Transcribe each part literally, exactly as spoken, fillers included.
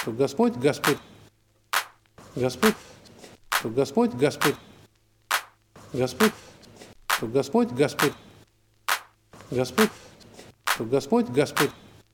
Господь, Господь, Господь, Господь, Господь, Господь, Господь, Господь, Господь, Господь, Господь,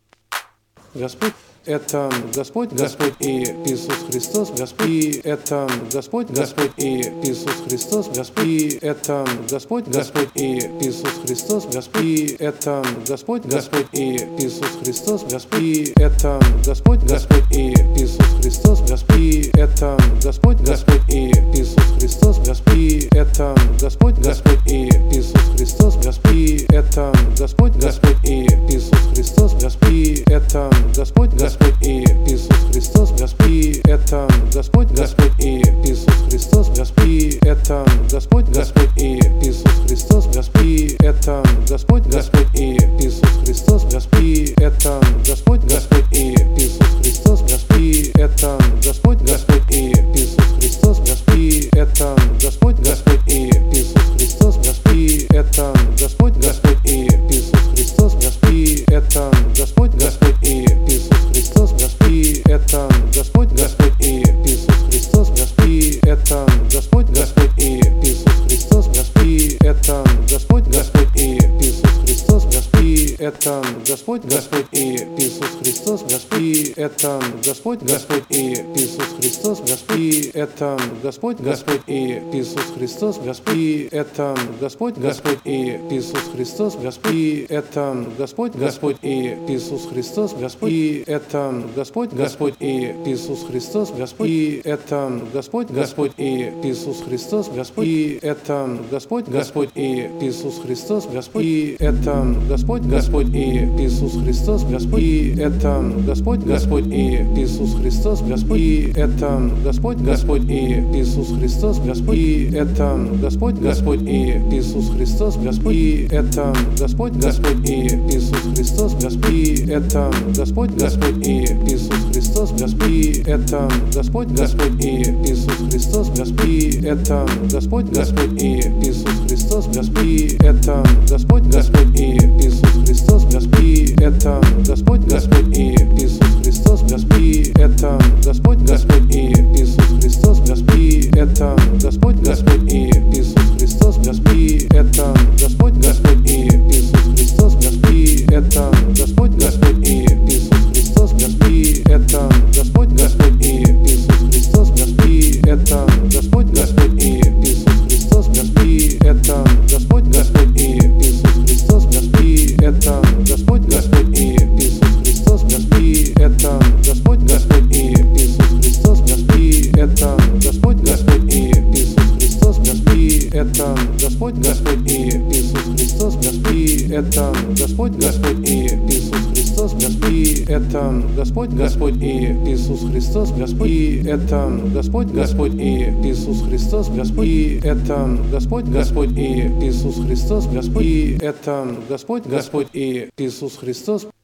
Господь. Это Господь, Господь и Иисус Христос, Господь, и это Господь, Господь и Иисус Христос, Господь, и это Господь, Господь и Иисус Христос, Господь, и это Господь, Господь и Иисус Христос, Господь, и это Господь, Господь и Иисус Христос, Господь, и это Господь, Господь и Иисус Христос, Господь, и это Господь, Господь и Иисус Христос, Господь, и это Господь, Господь и Иисус Христос, Господь, и это Господь, Господь Господь и Иисус Христос, Господь, и это Господь, Господь и Иисус Христос, Господь, и это Господь, Господь и Иисус Христос, Господь, и это Господь, Господь и Иисус Христос, Господь, и это Господь, Господь и Иисус Христос, Господь, и это Господь, Господь и Иисус Христос, Господь, и это Господь, Господь и Иисус Христос, Господь, и это Господь, Господь и Иисус Христос, Господь, и это Господь, Господь и Иисус Христос, Господь, и это Господь, Господь и Иисус Христос, Господь, и это Господь, Господь и Иисус Христос, Господь, и это Господь, Господь и Иисус Христос, Господь, и это Господь, Господь и Иисус Христос, Господь, и это Господь, Господь и Иисус Христос, Господь, и это Господь, Господь и Иисус Христос, Господь, и это Господь, Господь и Иисус Христос, Господь, и это Господь, Господь и Иисус Христос, Господь, и это Господь, Господь и Иисус Христос, Господь, и это Господь, Господь и Иисус Христос, Господь, и это Господь, Господь и Иисус Христос, Господь, и это Господь, Господь и Иисус Христос, Господь, и это Господь, Господь и Иисус Христос, Господь, и это Господь, Господь и Иисус Христос, Господь, и это Господь, Господь и Иисус Христос, Господь, и это Господь, Господь и Иисус Христос, Господь, и это Господь, Господь и Иисус Христос, Господь, и это Господь, Господь и Иисус Христос, Господь, и это Господь, Господь и Иисус Христос, Господь, и это Господь, Господь и Иисус Христос, Господь, и это Господь, Господь и Иисус Христос, Господь, и это Господь, Господь и Иисус Христос, Господь, и это Господь, Господь и Иисус Христос, Господь, и это Господь, Господь и Иисус Христос, Господь, и это Господь, Господь и Иисус Христос, Господь, и это Господь, Господь и Иисус Христос, Господь, и это Господь, Господь и Иисус Христос, Господь, и это Господь, Господь и Иисус Христос, Господь, и это Господь, Господь и Иисус Христос, Господь, и это Господь, Господь и Иисус Христос, Господь, и это Господь, Господь и Иисус Христос, Господь, и это Господь, Господь и Иисус Христос, Господь, и это Господь, Господь и Иисус Христос, Господь, и это Господь, Господь и Иисус Христос, Господь, и это Господь, Господь и Иисус Христос, Господь, и это Господь, Господь и Иисус Христос, Господь, и это Господь, Господь и Иисус Христос.